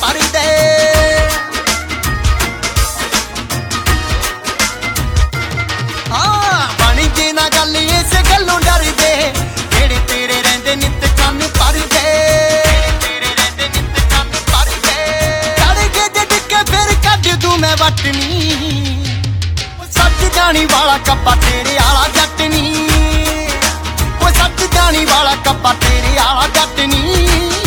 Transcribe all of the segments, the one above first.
ਭਰ ਦੇ। ਬਣ ਜੇ ਨਾ ਗੱਲ ਇਸ ਗੱਲੋਂ ਡਰਦੇ, ਜਿਹੜੇ ਤੇਰੇ ਰਹਿੰਦੇ ਨਿੱਤ ਕੰਨ ਭਰਦੇ। ਤੇਰੇ ਰਹਿੰਦੇ ਨਿੱਤ ਕੰਨ ਭਰਦੇ। ਚੜ ਕੇ ਜੇ ਡਿੱਕੇ ਫਿਰ ਕੱਢ ਦੂੰ ਮੈਂ ਵਟਣੀ। ਸੱਚ ਜਾਣੀ ਵਾਲਾ ਕੱਪਾ ਤੇਰੇ ਆਲਾ ਜੱਟ ਨੀ। ਉਹ ਸੱਚ ਜਾਣੀ ਵਾਲਾ ਕੱਪਾ ਤੇਰੇ ਆਲਾ ਜੱਟ ਨੀ।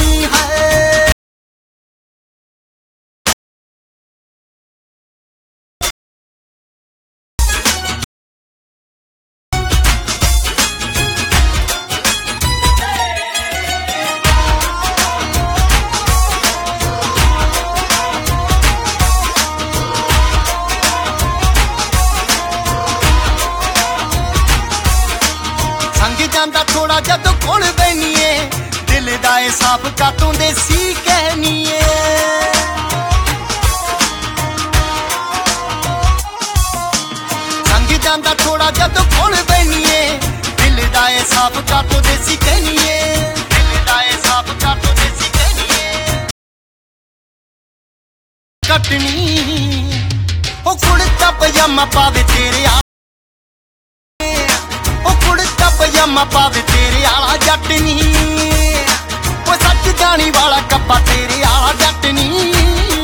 ਜਾਂਦਾ ਥੋੜਾ ਜਦੋਂ ਕੋਲ ਬੈਨੀਏ, ਦਿਲ ਦਾ ਏ ਸਾਫ ਕਾਤੋਂ ਦੇਸੀ ਕਹਿਨੀਏ। ਸੰਗ ਜਾਂਦਾ ਥੋੜਾ ਜਦੋਂ ਕੋਲ ਬੈਨੀਏ, ਦਿਲ ਦਾ ਏ ਸਾਫ ਕਾਤੋਂ ਦੇਸੀ ਕਹਿਨੀਏ। ਦਿਲ ਦਾ ਏ ਸਾਫ ਕਾਤੋਂ ਦੇਸੀ ਕਹਿਨੀਏ। ਕੱਟਣੀ ਉਹ ਕੁੜਤਾ ਪਜਾਮਾ ਪਾਵੇ ਤੇਰੇ ਪਜਾਮਾ ਪਾਵੇ ਤੇਰੇ ਆਲਾ ਜੱਟ ਨੀ। ਉਹ ਸੱਚ ਜਾਣੀ ਵਾਲਾ ਕੱਪਾ ਤੇਰੇ ਆਲਾ ਜੱਟ ਨੀ।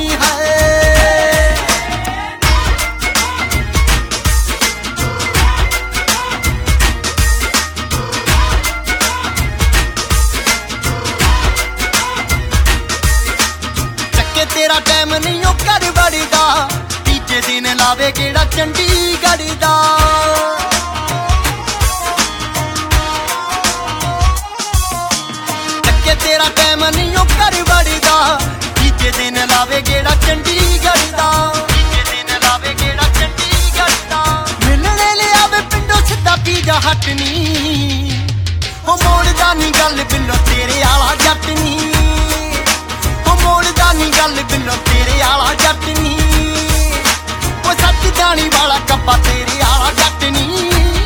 ਚੱਕੇ ਤੇਰਾ ਟਾਈਮ ਨਹੀਂ ਉਹ ਘਰ ਵੜਦਾ, ਤੀਜੇ ਦਿਨ ਲਾਵੇ ਕਿਹੜਾ ਚੰਡੀਗੜ੍ਹ ਦਾ। ਤੇਰਾ ਟਾਈਮ ਨਹੀਂ ਉਹ ਘਰ ਵੜਦਾ, ਤੀਜੇ ਦਿਨ ਲਾਵੇ ਗੇੜਾ ਚੰਡੀਗੜ੍ਹ ਦਾ। ਤੀਜੇ ਦਿਨ ਲਾਵੇ ਗੇੜਾ ਚੰਡੀਗੜ੍ਹ ਦਾ। ਮਿਲਣੇ ਲਿਆਵੇ ਪਿੰਡੋਂ 'ਚ ਸਿੱਧਾ ਪੀਜ਼ਾ ਹੱਟ ਨੀ। ਉਹ ਮੋੜਦਾ ਨੀ ਗੱਲ ਬਿੱਲੋ ਤੇਰੇ ਆਲਾ ਜੱਟ ਨੀ। ਉਹ ਮੋੜਦਾ ਨੀ ਗੱਲ ਬਿੱਲੋ ਤੇਰੇ ਆਲਾ ਜੱਟ ਨੀ। ਉਹ ਸੱਚ ਜਾਣੀ ਵਾਲਾ ਕੱਪਾ ਤੇਰੇ ਆਲਾ ਜੱਟ ਨੀ।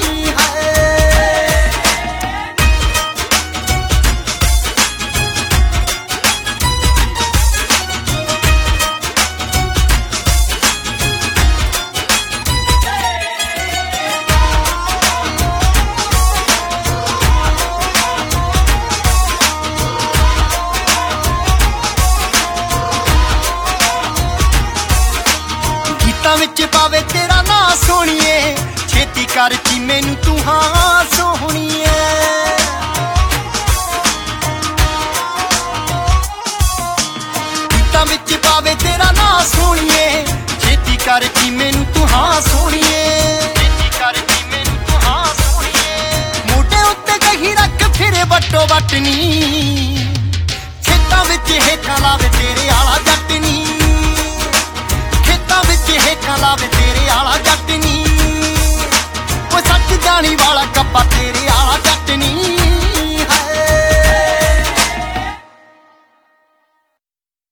ਵਿੱਚ ਪਾਵੇ ਤੇਰਾ ਨਾਂ ਸੋਹਣੀਏ, ਛੇਤੀ ਕਰ ਚੀ ਮੈਨੂੰ ਤੂੰ ਹਾਂ ਸੋਹਣੀਏ। ਗੀਤਾਂ ਵਿੱਚ ਪਾਵੇ ਤੇਰਾ ਨਾਂ ਸੋਹਣੀਏ, ਛੇਤੀ ਕਰ ਚੀ ਮੈਨੂੰ ਤੂੰ ਹਾਂ ਸੋਹਣੀਏ। ਛੇਤੀ ਕਰ ਚੀ ਮੈਨੂੰ ਤੂੰ ਹਾਂ ਸੋਹਣੀਏ। ਮੋਢੇ ਉੱਤੇ ਕਹੀ ਰੱਖ ਫਿਰੇ ਵੱਟੋ ਵੱਟ ਨੀ, ਖੇਤਾਂ ਵਿੱਚ ਹੇਠਾਂ ਲਾਵੇ ਤੇਰੇ ਆਲਾ